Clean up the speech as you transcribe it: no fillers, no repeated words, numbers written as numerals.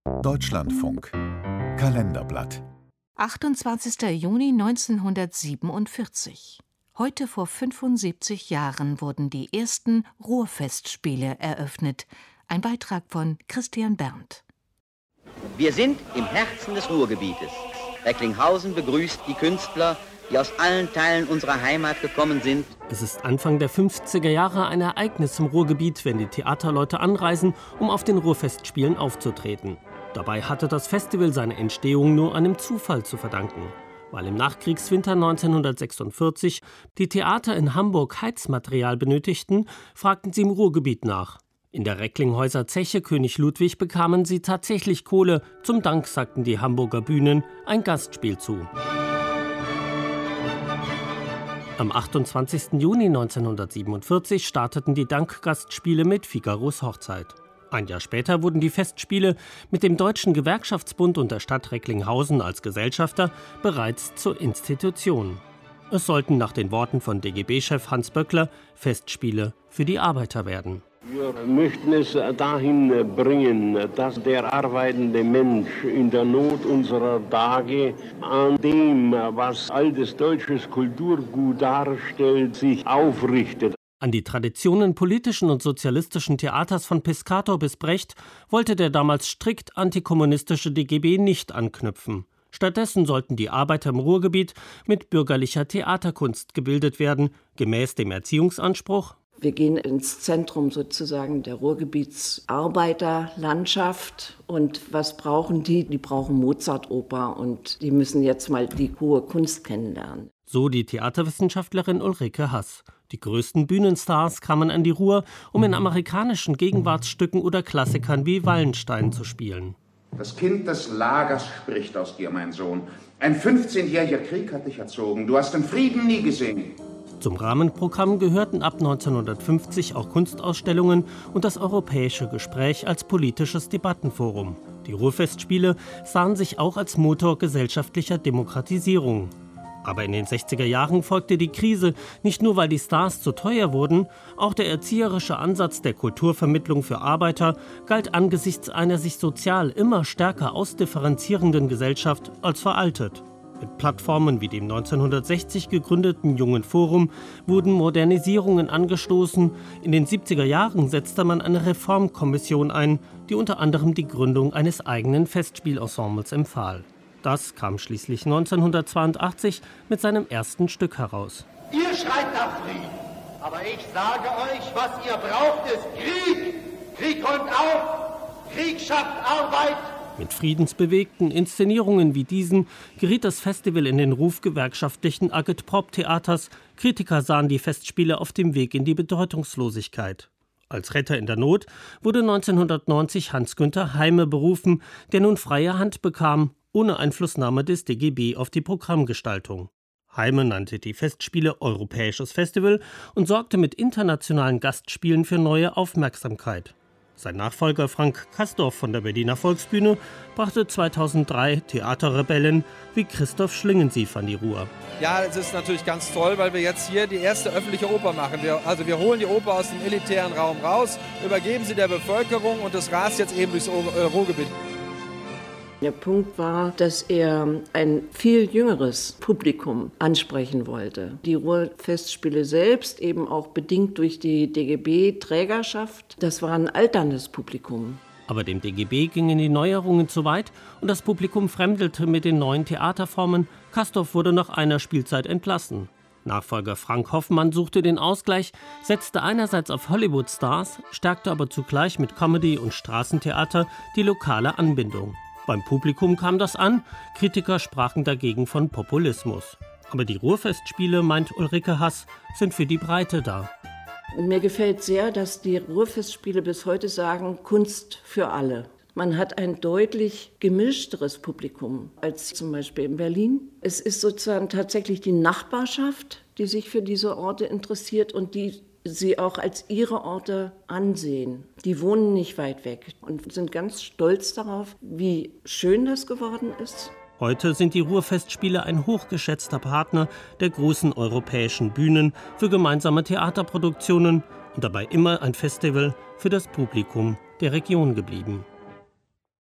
Deutschlandfunk Kalenderblatt 28. Juni 1947. Heute vor 75 Jahren wurden die ersten Ruhrfestspiele eröffnet. Ein Beitrag von Christian Berndt. Wir sind im Herzen des Ruhrgebietes. Recklinghausen begrüßt die Künstler, die aus allen Teilen unserer Heimat gekommen sind. Es ist Anfang der 50er Jahre ein Ereignis im Ruhrgebiet, wenn die Theaterleute anreisen, um auf den Ruhrfestspielen aufzutreten. Dabei hatte das Festival seine Entstehung nur einem Zufall zu verdanken. Weil im Nachkriegswinter 1946 die Theater in Hamburg Heizmaterial benötigten, fragten sie im Ruhrgebiet nach. In der Recklinghäuser Zeche König Ludwig bekamen sie tatsächlich Kohle. Zum Dank sagten die Hamburger Bühnen ein Gastspiel zu. Am 28. Juni 1947 starteten die Dankgastspiele mit Figaros Hochzeit. Ein Jahr später wurden die Festspiele mit dem Deutschen Gewerkschaftsbund und der Stadt Recklinghausen als Gesellschafter bereits zur Institution. Es sollten nach den Worten von DGB-Chef Hans Böckler Festspiele für die Arbeiter werden. Wir möchten es dahin bringen, dass der arbeitende Mensch in der Not unserer Tage an dem, was altes deutsches Kulturgut darstellt, sich aufrichtet. An die Traditionen politischen und sozialistischen Theaters von Piscator bis Brecht wollte der damals strikt antikommunistische DGB nicht anknüpfen. Stattdessen sollten die Arbeiter im Ruhrgebiet mit bürgerlicher Theaterkunst gebildet werden, gemäß dem Erziehungsanspruch: Wir gehen ins Zentrum sozusagen der Ruhrgebietsarbeiterlandschaft. Und was brauchen die? Die brauchen Mozart-Oper und die müssen jetzt mal die hohe Kunst kennenlernen. So die Theaterwissenschaftlerin Ulrike Hass. Die größten Bühnenstars kamen an die Ruhr, um in amerikanischen Gegenwartsstücken oder Klassikern wie Wallenstein zu spielen. Das Kind des Lagers spricht aus dir, mein Sohn. Ein 15-jähriger Krieg hat dich erzogen. Du hast den Frieden nie gesehen. Zum Rahmenprogramm gehörten ab 1950 auch Kunstausstellungen und das Europäische Gespräch als politisches Debattenforum. Die Ruhrfestspiele sahen sich auch als Motor gesellschaftlicher Demokratisierung. Aber in den 60er Jahren folgte die Krise, nicht nur weil die Stars zu teuer wurden, auch der erzieherische Ansatz der Kulturvermittlung für Arbeiter galt angesichts einer sich sozial immer stärker ausdifferenzierenden Gesellschaft als veraltet. Mit Plattformen wie dem 1960 gegründeten Jungen Forum wurden Modernisierungen angestoßen. In den 70er Jahren setzte man eine Reformkommission ein, die unter anderem die Gründung eines eigenen Festspielensembles empfahl. Das kam schließlich 1982 mit seinem ersten Stück heraus. Ihr schreit nach Frieden, aber ich sage euch, was ihr braucht, ist Krieg. Krieg räumt auf, Krieg schafft Arbeit. Mit friedensbewegten Inszenierungen wie diesen geriet das Festival in den Ruf gewerkschaftlichen Agitprop-Theaters. Kritiker sahen die Festspiele auf dem Weg in die Bedeutungslosigkeit. Als Retter in der Not wurde 1990 Hans-Günther Heime berufen, der nun freie Hand bekam, ohne Einflussnahme des DGB auf die Programmgestaltung. Heime nannte die Festspiele Europäisches Festival und sorgte mit internationalen Gastspielen für neue Aufmerksamkeit. Sein Nachfolger Frank Kastorf von der Berliner Volksbühne brachte 2003 Theaterrebellen wie Christoph Schlingensief an die Ruhr. Ja, es ist natürlich ganz toll, weil wir jetzt hier die erste öffentliche Oper machen. Wir holen die Oper aus dem elitären Raum raus, übergeben sie der Bevölkerung und das rast jetzt eben durchs Ruhrgebiet. Der Punkt war, dass er ein viel jüngeres Publikum ansprechen wollte. Die Ruhrfestspiele selbst, eben auch bedingt durch die DGB-Trägerschaft, das war ein alterndes Publikum. Aber dem DGB gingen die Neuerungen zu weit und das Publikum fremdelte mit den neuen Theaterformen. Kastorf wurde nach einer Spielzeit entlassen. Nachfolger Frank Hoffmann suchte den Ausgleich, setzte einerseits auf Hollywood-Stars, stärkte aber zugleich mit Comedy und Straßentheater die lokale Anbindung. Beim Publikum kam das an, Kritiker sprachen dagegen von Populismus. Aber die Ruhrfestspiele, meint Ulrike Hass, sind für die Breite da. Mir gefällt sehr, dass die Ruhrfestspiele bis heute sagen, Kunst für alle. Man hat ein deutlich gemischteres Publikum als zum Beispiel in Berlin. Es ist sozusagen tatsächlich die Nachbarschaft, die sich für diese Orte interessiert und die sie auch als ihre Orte ansehen. Die wohnen nicht weit weg und sind ganz stolz darauf, wie schön das geworden ist. Heute sind die Ruhrfestspiele ein hochgeschätzter Partner der großen europäischen Bühnen für gemeinsame Theaterproduktionen und dabei immer ein Festival für das Publikum der Region geblieben.